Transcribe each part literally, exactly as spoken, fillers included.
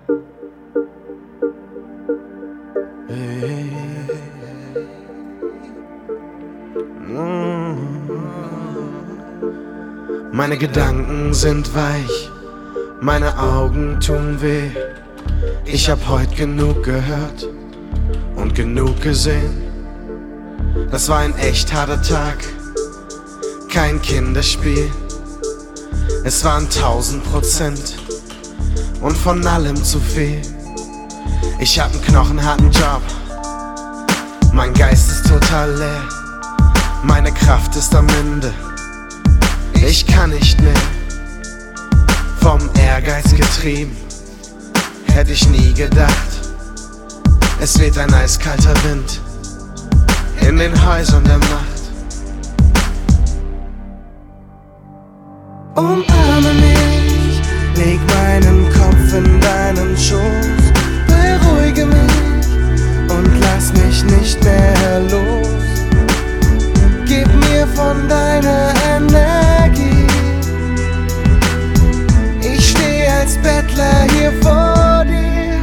Hey. Meine Gedanken sind weich, meine Augen tun weh. Ich hab heut genug gehört und genug gesehen. Das war ein echt harter Tag, kein Kinderspiel. Es waren tausend Prozent und von allem zu viel. Ich hab einen knochenharten Job, mein Geist ist total leer. Meine Kraft ist am Ende, ich kann nicht mehr. Vom Ehrgeiz getrieben, hätte ich nie gedacht. Es weht ein eiskalter Wind in den Häusern der Macht. Umarme mich, leg meinen Kopf in deinen Schoß, beruhige mich und lass mich nicht mehr los. Gib mir von deiner Energie, ich steh als Bettler hier vor dir.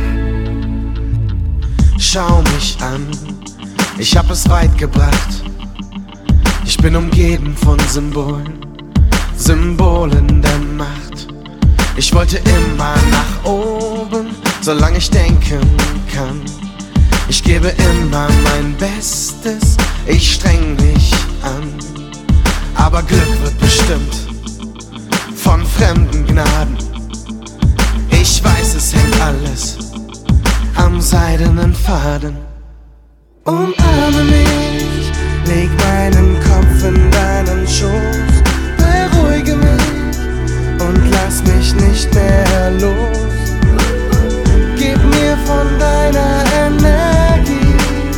Schau mich an, ich hab es weit gebracht. Ich bin umgeben von Symbolen, Symbolen der Macht. Ich wollte immer nach oben, solange ich denken kann. Ich gebe immer mein Bestes, ich streng mich an. Aber Glück wird bestimmt von fremden Gnaden. Ich weiß, es hängt alles am seidenen Faden. Umarme mich, leg meinen Kopf in deinen Schoß, beruhige mich und lass mich nicht mehr los. Gib mir von deiner Energie,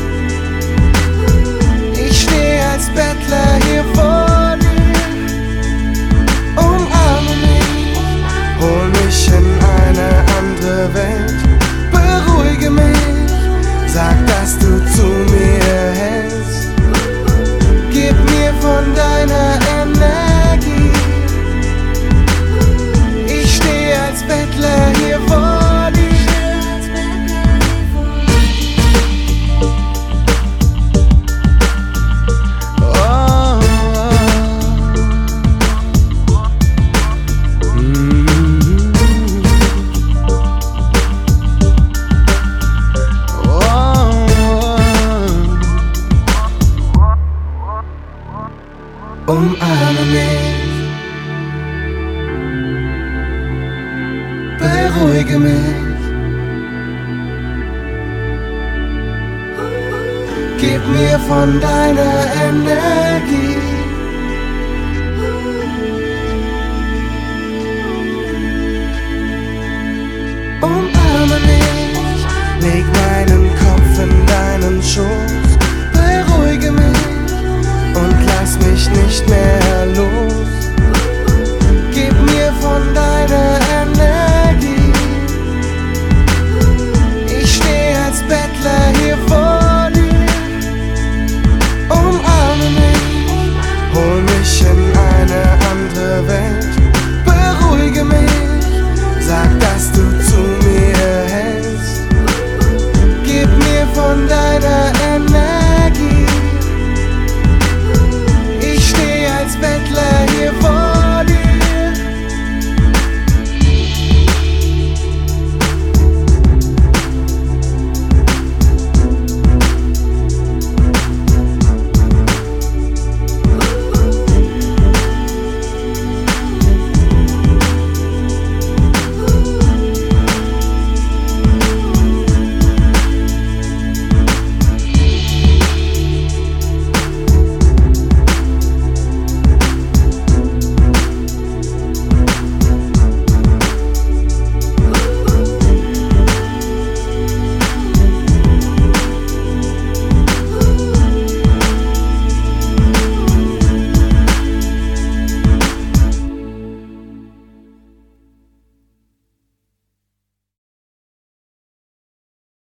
ich steh als Bettler hier vor dir. Umarme mich, hol mich in eine andere Welt, beruhige mich, sag, dass du zu mir hältst. Gib mir von deiner Energie, ich steh als Bettler hier vor dir. Oh, mm-hmm. Oh. Umarme mich, beruhige mich, gib mir von deiner Energie, umarme mich, leg meinen Kopf in deinen Schoß, beruhige mich und lass mich nicht mehr los. Gib mir von deiner